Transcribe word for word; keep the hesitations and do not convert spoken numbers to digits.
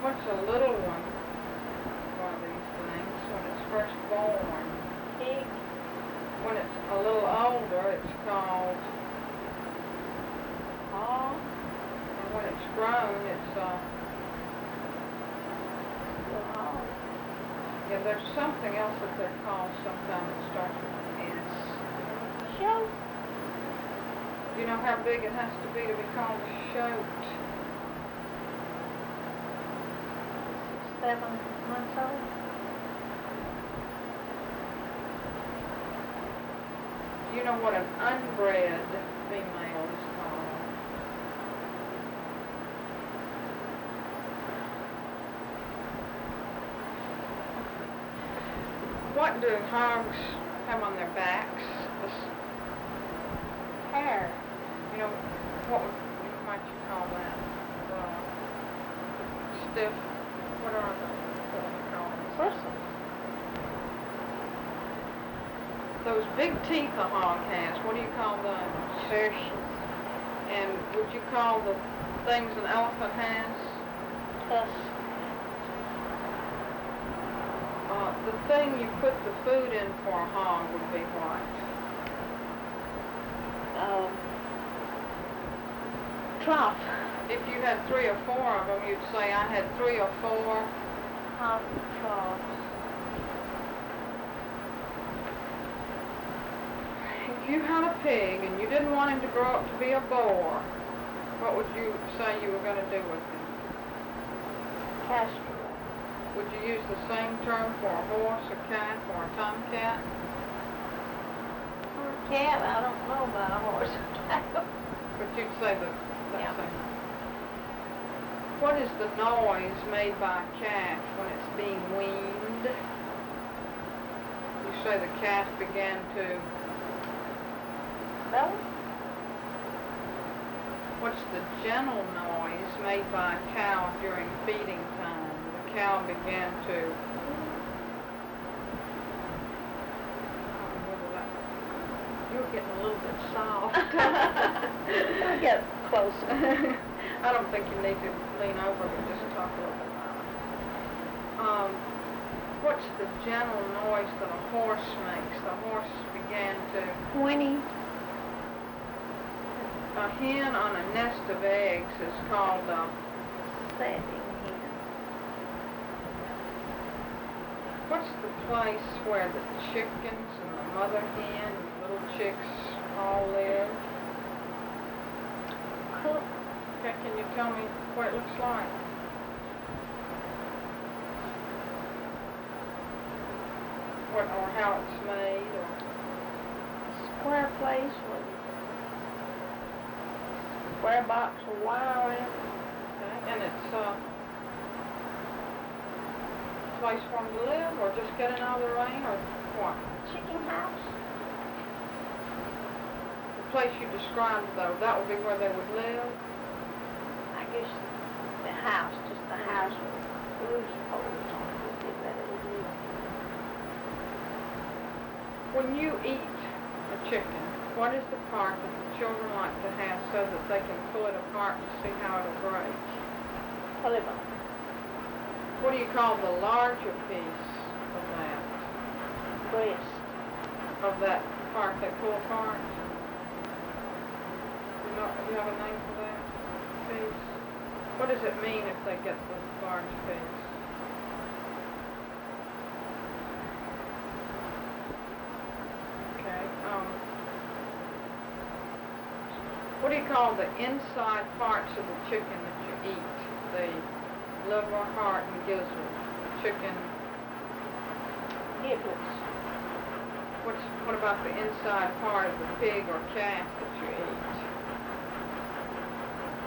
What's a little one? One of these things when it's first born. Pig. When it's a little older, it's called Hog. and when it's grown, it's uh. Little hog. Yeah, there's something else that they're called sometimes that starts with an S. Show. Do you know how big it has to be to be called a shoat? Seven months old. Do you know what an unbred female is called? What do hogs have on their backs? The s- Hair. You know, what would, what might you call that? The stiff, what are the, what do we call them? Bristles. Those big teeth a hog has, what do you call those? Tertius. And would you call the things an elephant has? Tusk. Uh, the thing you put the food in for a hog would be what? Um. Trough. If you had three or four of them, you'd say, I had three or four. Hog troughs. If you had a pig and you didn't want him to grow up to be a boar, what would you say you were going to do with him? Castrate. Would you use the same term for a horse, a cat, or a tomcat? Or a cat. I don't know about a horse or cattle. But you'd say the, the Yeah. same. What is the noise made by a calf when it's being weaned? You say the calf began to... Belly. What's the gentle noise made by a cow during feeding time? The cow began to... You're getting a little bit soft. I'll get closer. I don't think you need to lean over, but just talk a little bit louder. Um, what's the gentle noise that a horse makes? The horse began to... Whinny. A hen on a nest of eggs is called a... Setting hen. What's the place where the chickens and the mother hen and the little chicks all live? Cook. Okay, can you tell me what it looks like? What, or how it's made, or... Square place with square box with wire in it. Okay, and it's uh, a place for them to live, or just getting out of the rain, or what? Chicken house. The place you described, though, that would be where they would live? I guess the house, just the house with roof poles on it would be better to do. When you eat a chicken, what is the part that the children like to have so that they can pull it apart to see how it'll break? Liver. What do you call the larger piece of that? Breast. Of that part they pull apart? You know, do you have a name for that piece? What does it mean if they get the large piece? Okay, um, what do you call the inside parts of the chicken that you eat? The liver, heart, and gizzard. Chicken. Giblets. What's, what about the inside part of the pig or calf that you eat?